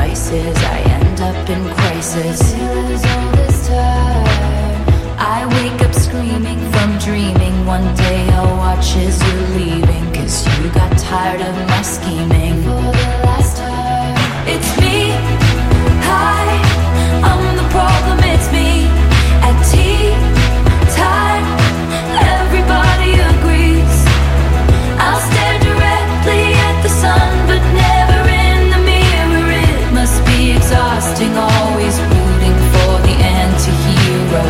vices, I end up in crisis. All this time I wake up screaming from dreaming. One day I'll watch as you're leaving, 'cause you got tired of my scheming. For the last time, it's me. Hi, I'm the problem, it's me. At tea time, everybody agrees. I'll stare directly at the sun, but never in the mirror. It must be exhausting, always rooting for the anti-hero.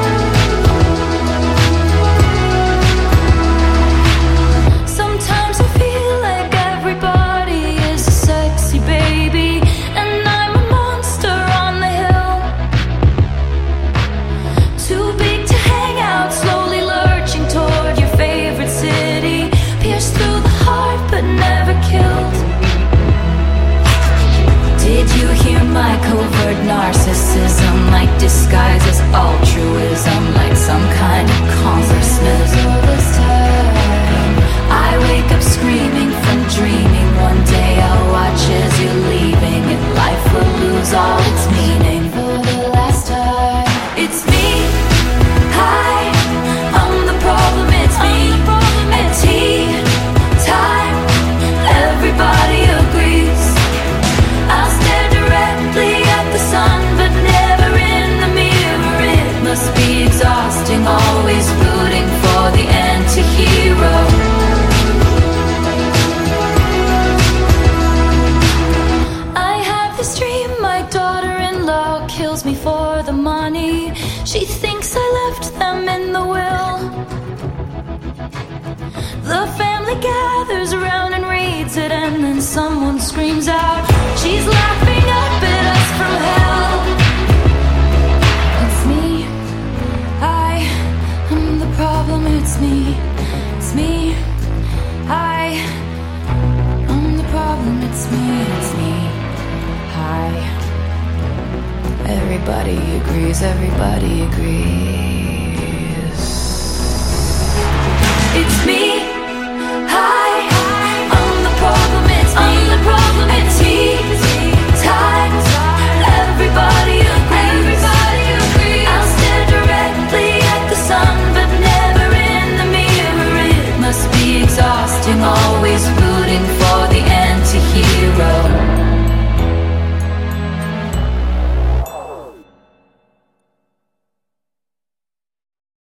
Sometimes I feel like everybody is a sexy baby, and I'm a monster on the hill. Too big to hang out, slowly lurching toward your favorite city. Pierced through the heart, but never killed. Did you hear my covert narcissism? Like disguises altruism, like some kind of consciousness. All this time I wake up screaming from dreaming. One day I'll watch as you're leaving, and life will lose all its meaning. For the last time, it's me. Hi, I'm the problem, it's me. At tea time, everybody agrees. I'll stare directly at the sun, but never in the mirror. It must be exhausting, always rooting for the anti-hero. I have this dream, my daughter-in-law kills me for the money. She thinks I left them in the will. The family gathers around and reads it, and then someone screams out, she's laughing up at us from hell. It's me. I'm the problem, it's me. It's me. I'm the problem, it's me. It's me. Hi. Everybody agrees, everybody agrees. It's me. Hi, I'm the problem, it's me. I'm the problem, it's tea time. Everybody agrees. I'll stare directly at the sun, but never in the mirror. It must be exhausting, always